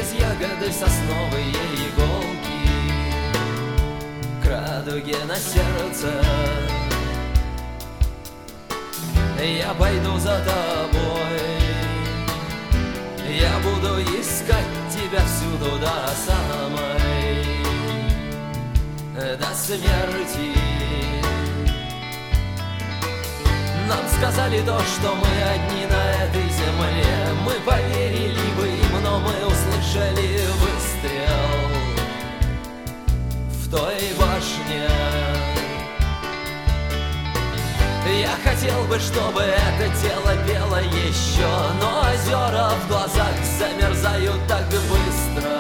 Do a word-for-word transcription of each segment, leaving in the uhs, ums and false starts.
через ягоды сосновые иголки к радуге на сердце. Я пойду за тобой, я буду искать тебя всюду до самой, до смерти. Нам сказали то, что мы одни на этой земле. Мы поверили бы им, но мы услышали выстрел в той башне. Я хотел бы, чтобы это тело пело еще, но озера в глазах замерзают так быстро.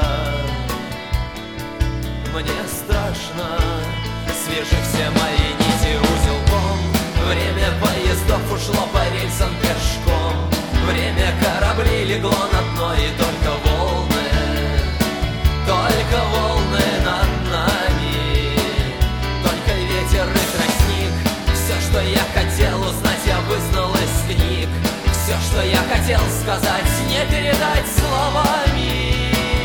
Мне страшно, свяжи все мои нити узелком. Время поездов ушло по рельсам пешком. Время кораблей легло на дно, и только волны, только волны над нами, только ветер и тростник. Все, что я хотел узнать, я вызнал из книг. Все, что я хотел сказать, не передать словами,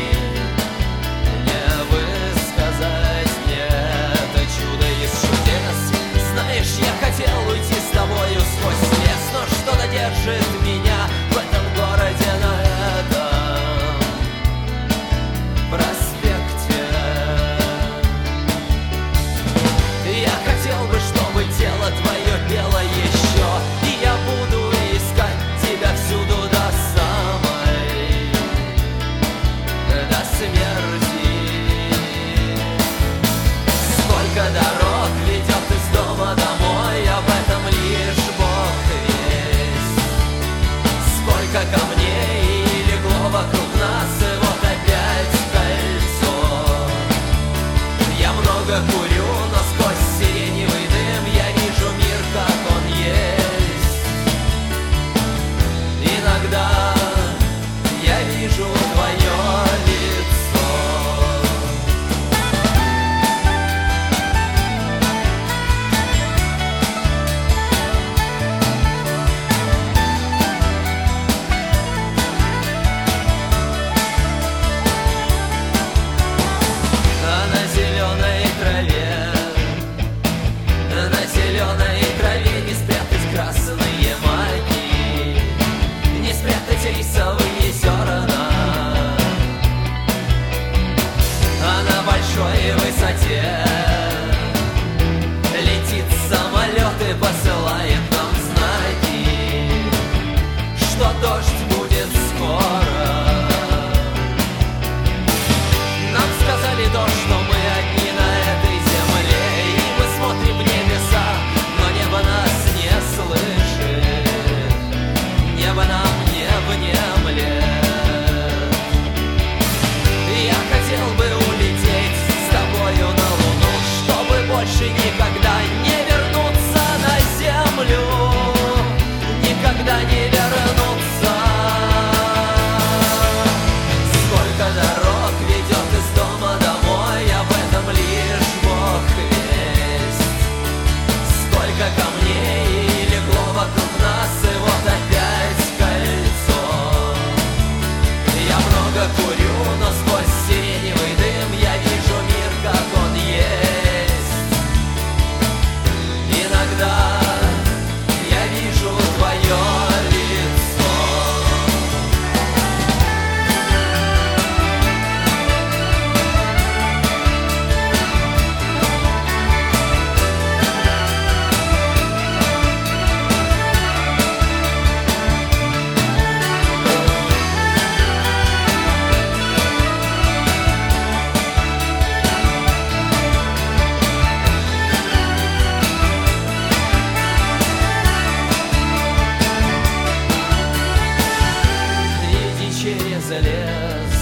не высказать, не это чудо из чудес. Знаешь, я хотел уйти с тобою сквозь лес, но что-то держит меня в этом городе, на этом проспекте. Я хотел бы, чтобы тело твое пело еще, и я буду искать тебя всюду до самой, до смерти. Сколько дорог ведет из дома домой, об этом лишь Бог весть. Сколько камней легло вокруг нас, и вот опять кольцо. Я много курю, но сквозь сиреневый дым я вижу мир, как он есть. Иногда я вижу твое лицо. А на зеленой траве, на зеленой траве не спрятать красные маки, не спрятать рисовые зерна. А на большой высоте летит самолет и посылает нам знаки, что дождь будет скоро. Нам сказали то, что мы одни на этой земле, и мы смотрим в небеса, но небо нас не слышит, небо нам не внемлет. Я хотел бы улететь с тобою на луну, чтобы больше никогда не вернуться на землю, никогда не вернуться. Сколько дорог ведет из дома домой, об этом лишь Бог весть. Сколько камней легло вокруг нас, и вот опять кольцо. Я много курю, но сквозь сиреневый дым я вижу мир, как он есть. Иногда я вижу твое лицо. Иди через лес,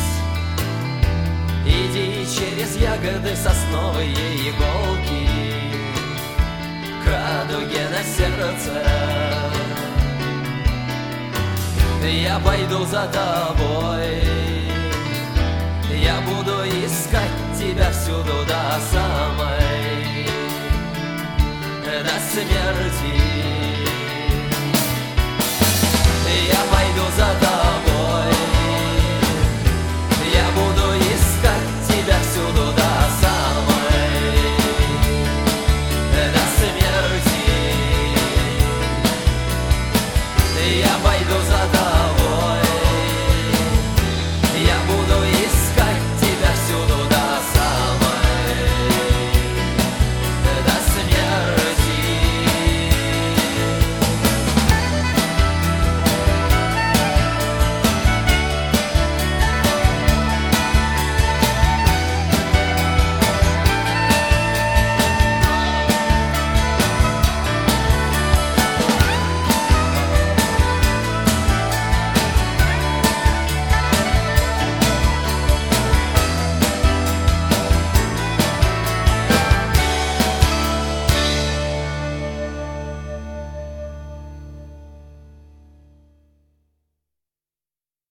иди через ягоды сосновые иголки к радуге на сердце. Я пойду за тобой, я буду искать тебя всюду до самой, до смерти. Я пойду за тобой, я выйду за